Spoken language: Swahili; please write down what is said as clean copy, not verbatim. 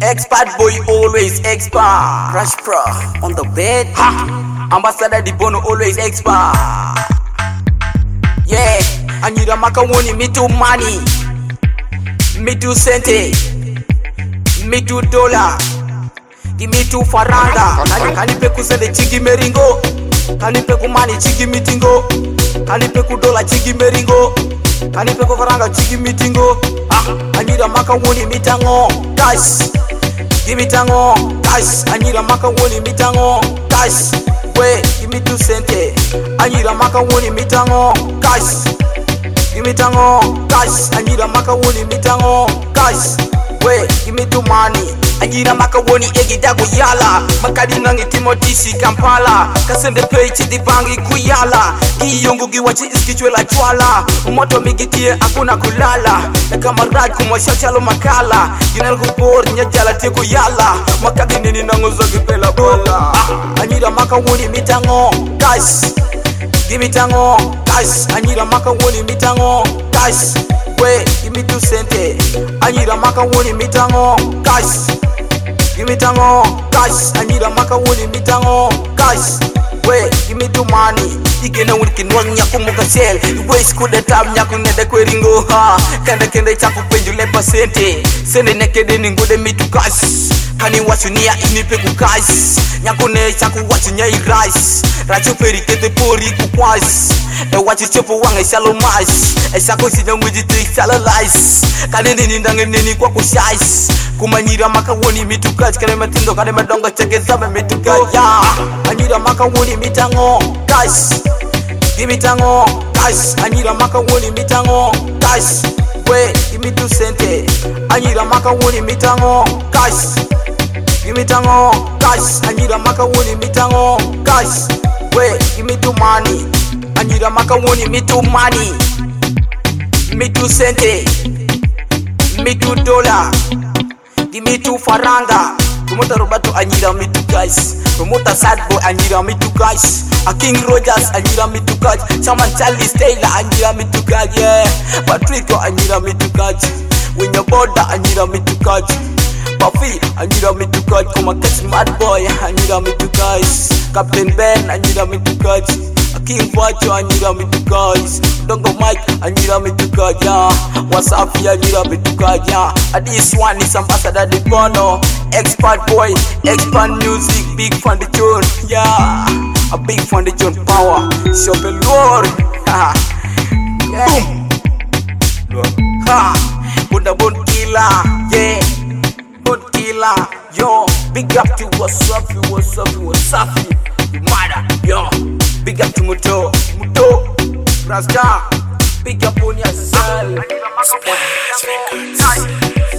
Expert boy, always expert. Crash Pro on the bed. Ha! Ambassador Di Bono, always expert. Yeah, Anyira Makawoni, me too money, me too sente, me too dollar, give me too faranga. Kanipe kusende chigi meringo, kanipe kumani chigi mitingo, kanipe kudola chigi meringo, kanipe kufaranga chigi mitingo. Anyira Makawoni mitango, guys. Give me tango, guys. Anyira Makawoni mitango, guys. Wait, give me 2 cents. Anyira Makawoni mitango, guys. Give me tango, guys. Anyira Makawoni mitango, guys. Wait, give me 2 money. Anyira Makawoni egidago yala. Makadi nangi Timotisi Kampala. Kasende pechi di bangi kuyala. Giyongu giwachi iskichwela chwala. Umoto migitie akuna kulala. Kama raj kumwasha chalo makala. Ginal kupor nyajala tiku yala. Makadi nini nangozo gipela bola. Anyira Makawoni mitango, guys. Give me tango, guys. Anyira Makawoni mitango, guys. Wait, give me 2 cents. Anyira Makawoni mitango, guys. Give me tango, guys. Anyira Makawoni mitango, guys. Wait, give me 2 money. Igena wiki nwang nyaku mukasel. Waste kude tab nyaku nede kweringo ha. Kende chaku penjule pasente. Sende nekede ningude mitu cash. Kani wasunia inipe kukas. Nyaku ne chaku wasunya rice. Rachu perikete pori kukwas. Wachi chopo wang shalo mas. Shako sinyanguji tik shalo lice. Kani nini nange nini kwa kushais. Kumanyira Makawoni mitu cash. Kane matindo kane madonga cheke zame mitu cash. Anyira Makawoni mitango, guys. Give me tango, guys. Anyira Makawoni mitango, guys. Wait, give me 2 cents. Anyira Makawoni mitango, guys. Give me tango, guys. Anyira Makawoni mitango, guys. Wait, give me 2 money. Anyira Makawoni me 2 money, me 2 cents, me 2 dollar, give me 2 faranga. Promoter Roberto Anyira me 2 guys. Promoter Sad Boy Anyira me 2 guys. A King Rogers Anyira me 2 guys. Chairman Charlie Taylor Anyira me 2 guys. Yeah, Patrico Anyira me 2 guys. When your border Anyira me 2 guys. Puffy Anyira me 2 guys. Come on, catch Mad Boy Anyira me 2 guys. Captain Ben Anyira me 2 guys. A King Vacho Anyira me 2 guys. Dongo Mike Anyira me 2 guys. Yeah, Wasafi Anyira me 2 guys. Yeah, and this one is Ambassador Di Bono. Expert boy, expert music, big fan the tune. Yeah, a big fan the tune power. Shop the Lord. Boom. Ha. Put the bone killer. Yeah. Bone killer. Yo. Big up to Wasafi. Mada. Yo. Big up to Muto. Rasta. Big up on yourself.